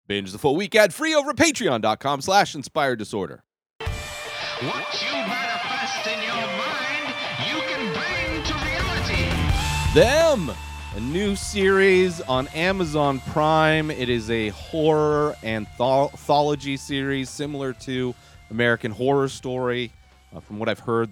Binge the full week ad-free over at patreon.com/inspireddisorder. What you manifest in your mind, you can bring to reality. Them, a new series on Amazon Prime. It is a horror anthology series similar to American Horror Story. From what I've heard,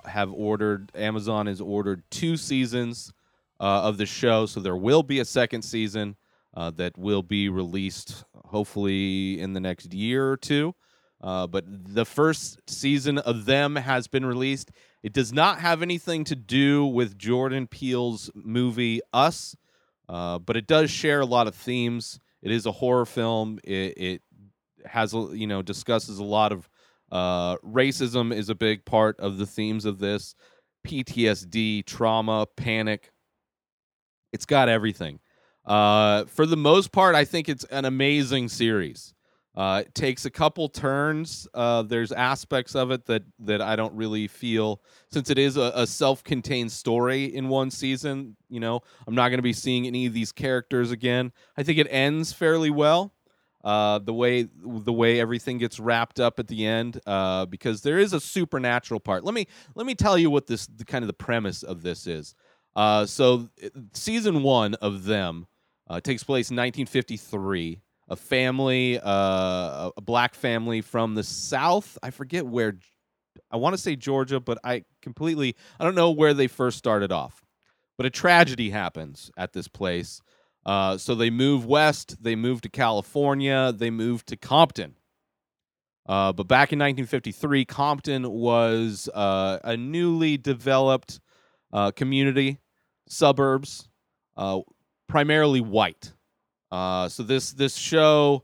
Amazon has ordered 2 seasons of the show, so there will be a second season that will be released hopefully in the next year or two. But the first season of Them has been released. It does not have anything to do with Jordan Peele's movie Us, but it does share a lot of themes. It is a horror film. It has, discusses a lot of racism is a big part of the themes of this. PTSD, trauma, panic. It's got everything. For the most part, I think it's an amazing series. It takes a couple turns. There's aspects of it that I don't really feel, since it is a self-contained story in one season. I'm not going to be seeing any of these characters again. I think it ends fairly well. The way everything gets wrapped up at the end, because there is a supernatural part. Let me tell you what the premise of this is. So season 1 of Them takes place in 1953. A family, a black family from the South. I forget where. I want to say Georgia, but I don't know where they first started off. But a tragedy happens at this place. So they move west. They move to California. They move to Compton. But back in 1953, Compton was a newly developed community, suburbs, primarily white. So this show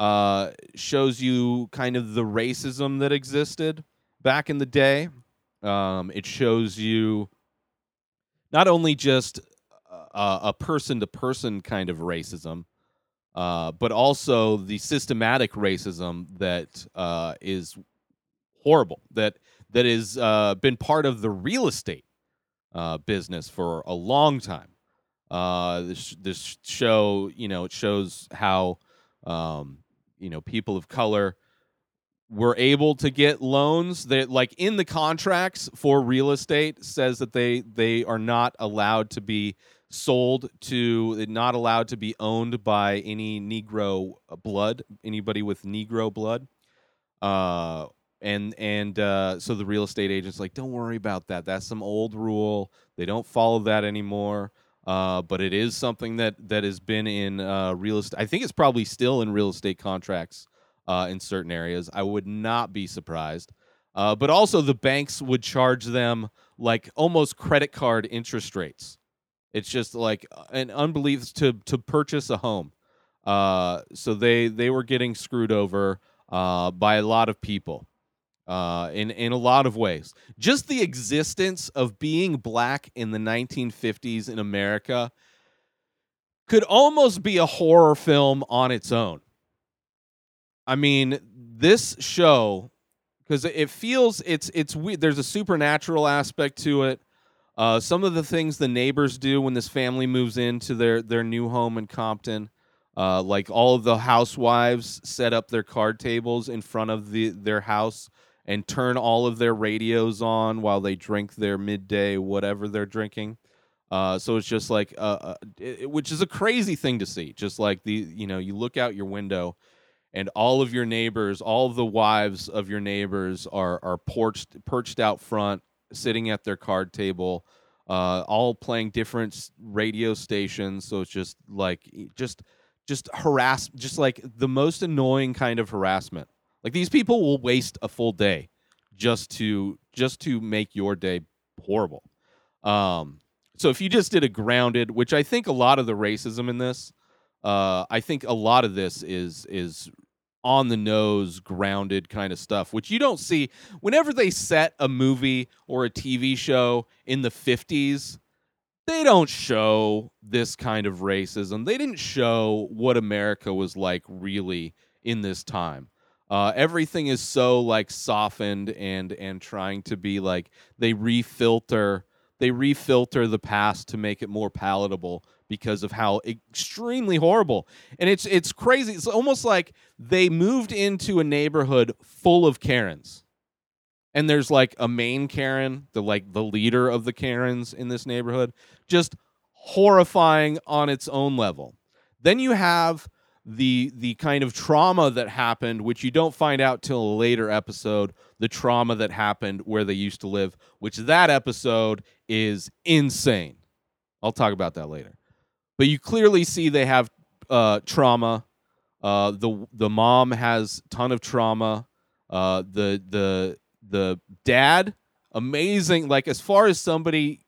shows you kind of the racism that existed back in the day. It shows you not only just a person-to-person kind of racism, but also the systematic racism that is horrible, that has been part of the real estate business for a long time. This show, it shows how, people of color were able to get loans that, like, in the contracts for real estate, says that they are not allowed to be sold to, not allowed to be owned by any Negro blood, anybody with Negro blood. So the real estate agent's like, don't worry about that. That's some old rule. They don't follow that anymore. But it is something that has been in real estate. I think it's probably still in real estate contracts in certain areas. I would not be surprised. But also the banks would charge them like almost credit card interest rates. It's just like an unbelief to purchase a home. So they were getting screwed over by a lot of people. In a lot of ways. Just the existence of being black in the 1950s in America could almost be a horror film on its own. I mean, this show, because it feels it's weird. There's a supernatural aspect to it. Some of the things the neighbors do when this family moves into their new home in Compton, like all of the housewives set up their card tables in front of their house and turn all of their radios on while they drink their midday whatever they're drinking. So it's just like, which is a crazy thing to see. Just like you look out your window, and all of your neighbors, all of the wives of your neighbors are perched out front, sitting at their card table, all playing different radio stations. So it's just like just harass, just like the most annoying kind of harassment. Like, these people will waste a full day just to make your day horrible. So if you just did a grounded, which I think a lot of the racism in this, I think a lot of this is on the nose, grounded kind of stuff, which you don't see whenever they set a movie or a TV show in the 50s. They don't show this kind of racism. They didn't show what America was like really in this time. Everything is so like softened and trying to be like they refilter the past to make it more palatable because of how extremely horrible. And it's crazy. It's almost like they moved into a neighborhood full of Karens. And there's like a main Karen, the leader of the Karens in this neighborhood, just horrifying on its own level. Then you have the kind of trauma that happened, which you don't find out till a later episode, the trauma that happened where they used to live, which that episode is insane. I'll talk about that later. But you clearly see they have trauma. The mom has a ton of trauma. The dad, amazing. Like, as far as somebody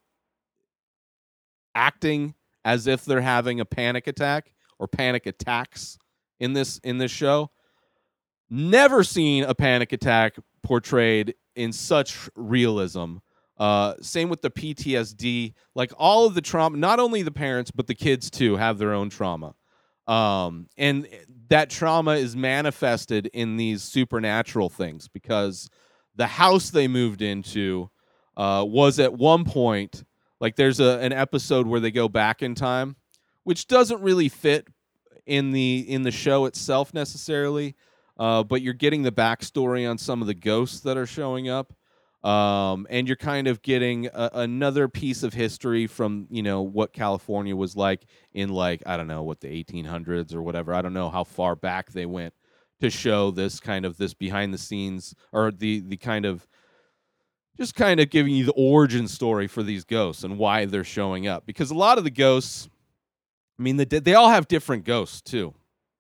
acting as if they're having a panic attack or panic attacks in this show, never seen a panic attack portrayed in such realism. Same with the PTSD. Like, all of the trauma, not only the parents but the kids too have their own trauma. And that trauma is manifested in these supernatural things, because the house they moved into was at one point, like, there's an episode where they go back in time, which doesn't really fit in the show itself necessarily, but you're getting the backstory on some of the ghosts that are showing up, and you're kind of getting another piece of history from, what California was like in, like, I don't know, what, the 1800s or whatever. I don't know how far back they went to show this behind the scenes, or the kind of just kind of giving you the origin story for these ghosts and why they're showing up. Because a lot of the ghosts, I mean, they all have different ghosts too.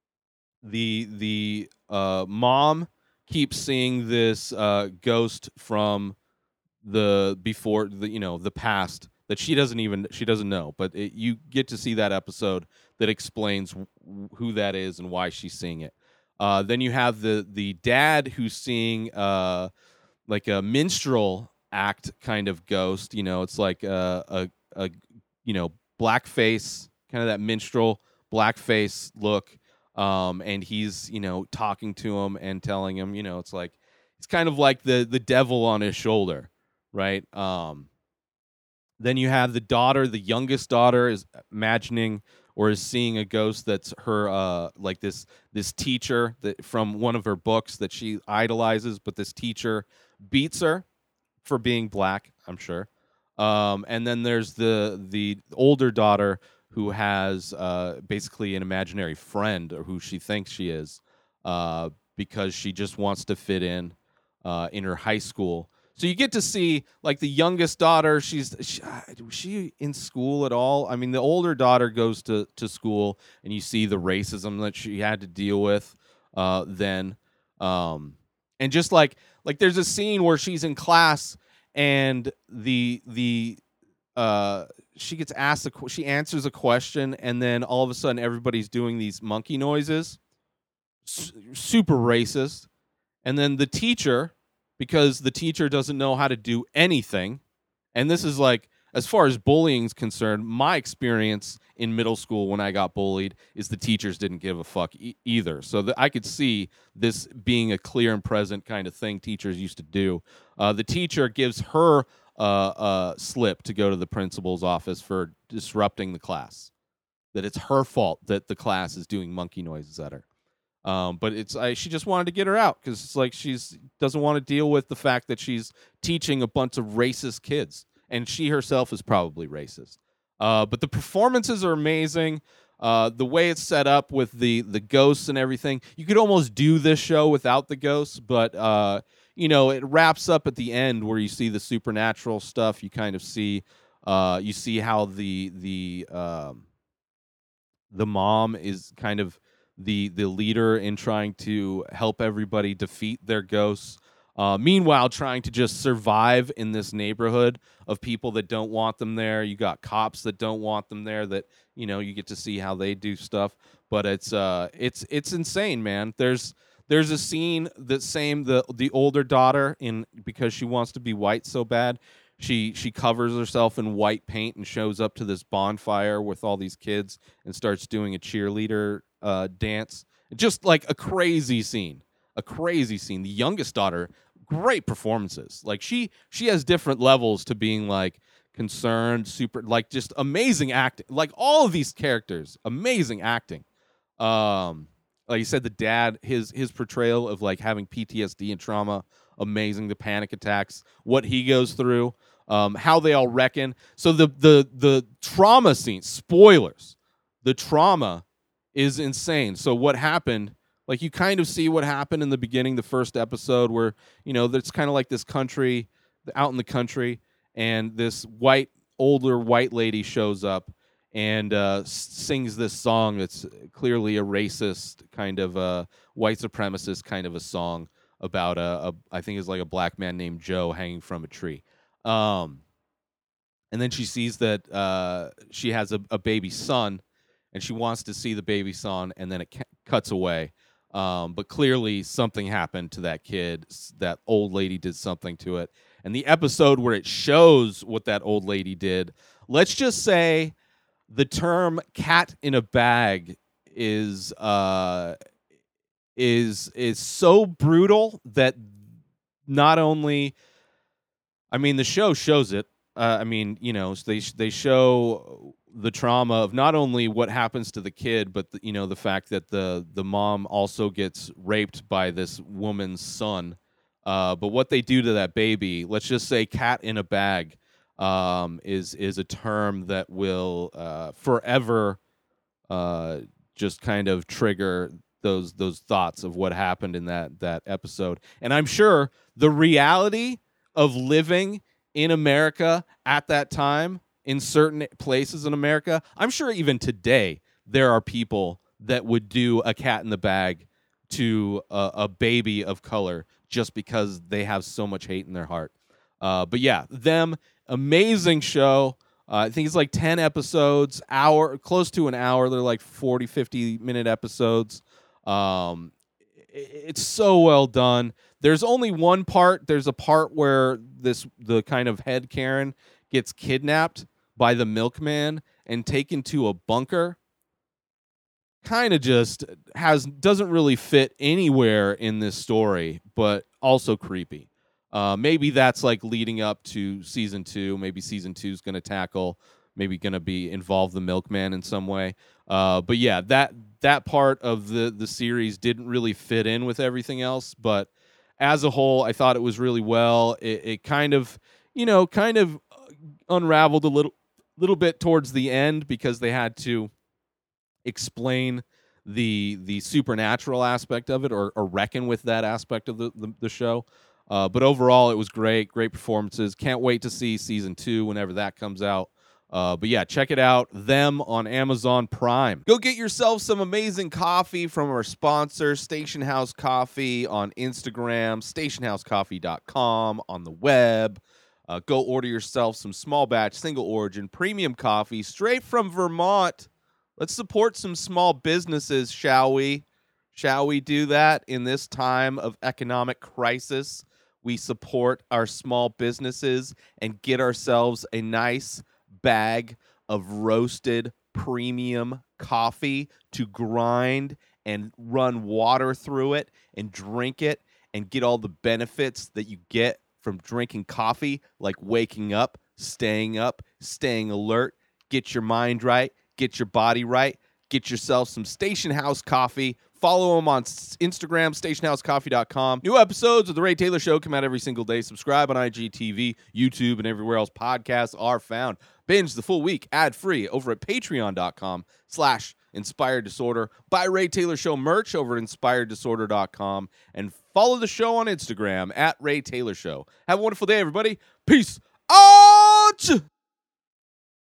The mom keeps seeing this ghost from the past that she doesn't know, but you get to see that episode that explains who that is and why she's seeing it. Then you have the dad who's seeing like a minstrel act kind of ghost. It's like a blackface, kind of that minstrel blackface look. And he's, talking to him and telling him, it's like, it's kind of like the devil on his shoulder, right? Then you have the daughter, the youngest daughter is imagining or is seeing a ghost that's her, like this teacher that from one of her books that she idolizes, but this teacher beats her for being black, I'm sure. And then there's the older daughter who has basically an imaginary friend, or who she thinks she is, because she just wants to fit in her high school. So you get to see, like, the youngest daughter, was she in school at all? I mean, the older daughter goes to school, and you see the racism that she had to deal with then. And just like there's a scene where she's in class, and she gets asked she answers a question, and then all of a sudden everybody's doing these monkey noises, super racist. And then the teacher, because the teacher doesn't know how to do anything, and this is like, as far as bullying is concerned, my experience in middle school when I got bullied is the teachers didn't give a fuck either. So I could see this being a clear and present kind of thing teachers used to do. The teacher gives her a slip to go to the principal's office for disrupting the class, that it's her fault that the class is doing monkey noises at her. But she just wanted to get her out, because it's like she doesn't want to deal with the fact that she's teaching a bunch of racist kids, and she herself is probably racist. But the performances are amazing. The way it's set up with the ghosts and everything, you could almost do this show without the ghosts, but it wraps up at the end where you see the supernatural stuff. You kind of see, you see how the mom is kind of the leader in trying to help everybody defeat their ghosts. Meanwhile, trying to just survive in this neighborhood of people that don't want them there. You got cops that don't want them there, that, you get to see how they do stuff. But it's insane, man. There's a scene that the older daughter, because she wants to be white so bad, she covers herself in white paint and shows up to this bonfire with all these kids and starts doing a cheerleader dance. Just like a crazy scene. The youngest daughter, great performances. Like she has different levels to being like concerned, super, like, just amazing acting. Like, all of these characters, amazing acting. Like you said, the dad, his portrayal of like having PTSD and trauma, amazing. The panic attacks, what he goes through, how they all reckon. So the trauma scene, spoilers, the trauma is insane. So what happened? Like, you kind of see what happened in the beginning, the first episode, where, you know, there's kind of like this country, out in the country, and this older white lady shows up and sings this song that's clearly a racist kind of white supremacist kind of a song about I think it's like a black man named Joe hanging from a tree. And then she sees that she has a baby son, and she wants to see the baby son, and then it cuts away. But clearly something happened to that kid. That old lady did something to it. And the episode where it shows what that old lady did, let's just say the term cat in a bag is so brutal that not only, I mean, the show shows it. I mean, you know, they show the trauma of not only what happens to the kid, but you know, the fact that the mom also gets raped by this woman's son. But what they do to that baby, let's just say cat in a bag, is a term that will forever just kind of trigger those thoughts of what happened in that episode. And I'm sure the reality of living in America at that time, in certain places in America, I'm sure even today there are people that would do a cat in the bag to a baby of color just because they have so much hate in their heart. But yeah, amazing show. I think it's like 10 episodes, close to an hour. They're like 40, 50-minute episodes. It's so well done. There's only one part. There's a part where the kind of head Karen gets kidnapped by the milkman and taken to a bunker. Kind of just doesn't really fit anywhere in this story, but also creepy. Maybe that's like leading up to season 2. Maybe season 2 is going to involve the milkman in some way. But yeah, that part of the series didn't really fit in with everything else. But as a whole, I thought it was really well. It kind of unraveled a little bit towards the end because they had to explain the supernatural aspect of it, or reckon with that aspect of the show. But overall, it was great performances. Can't wait to see season 2 whenever that comes out. But yeah, check it out. Them on Amazon Prime. Go get yourself some amazing coffee from our sponsor, Station House Coffee, on Instagram, stationhousecoffee.com on the web. Go order yourself some small batch, single origin, premium coffee straight from Vermont. Let's support some small businesses, shall we? Shall we do that in this time of economic crisis? We support our small businesses and get ourselves a nice bag of roasted premium coffee to grind and run water through it and drink it and get all the benefits that you get from drinking coffee, like waking up, staying alert, get your mind right, get your body right, get yourself some Station House Coffee. Follow them on Instagram, stationhousecoffee.com. New episodes of The Ray Taylor Show come out every single day. Subscribe on IGTV, YouTube, and everywhere else podcasts are found. Binge the full week ad-free over at patreon.com/Inspired Disorder. Buy Ray Taylor Show merch over at inspireddisorder.com. And follow the show on Instagram at Ray Taylor Show. Have a wonderful day, everybody. Peace out!